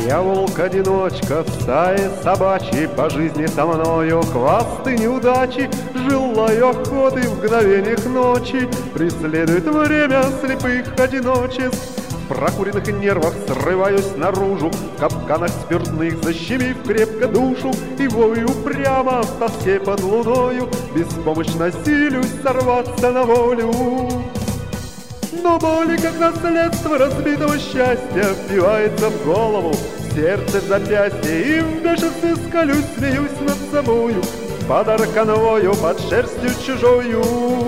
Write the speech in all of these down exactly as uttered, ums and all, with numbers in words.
Я волк-одиночка в стае собачьей, по жизни со мною хвасты неудачи. Желаю охоты в мгновениях ночи, преследует время слепых одиночеств. В прокуренных нервах срываюсь наружу, в капканах спиртных защемив крепко душу. И вою прямо в тоске под луною, беспомощно силюсь сорваться на волю. Но боли, как наследство разбитого счастья, впивается в голову, в сердце, в запястье. И в бешенстве скалюсь, смеюсь над собою, подарок конвою под шерстью чужою.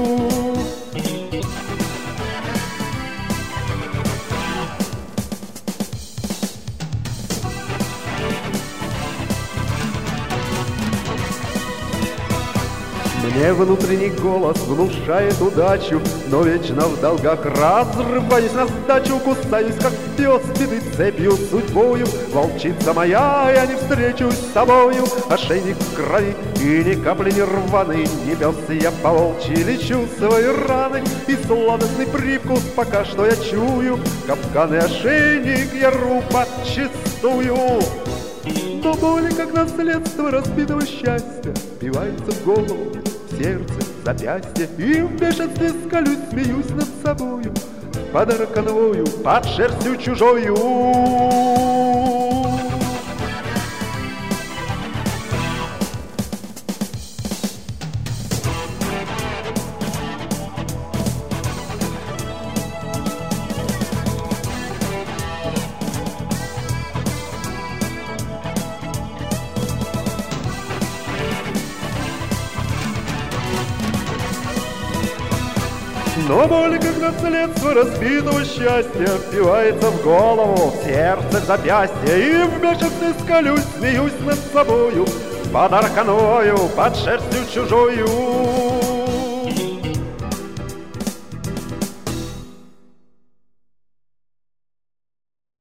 Мне внутренний голос внушает удачу, но вечно в долгах разрываюсь на сдачу. Кусаюсь, как пес, беды цепью судьбою. Волчица моя, я не встречусь с собою. Ошейник в крови и ни капли не рваный. Не пес я по-волчьи, лечу свои раны. И сладостный привкус пока что я чую. Капкан и ошейник я рву подчистую. Но боли, как наследство разбитого счастья, впиваются в голову, в сердце, в запястье. И в бешенстве скалюсь, смеюсь над собою, подарок конвою под шерстью чужою. Но боль, как наследство разбитого счастья, впивается в голову, в сердце, в запястье. И в бешенстве скалюсь, смеюсь над собою, подарок конвою под шерстью чужою.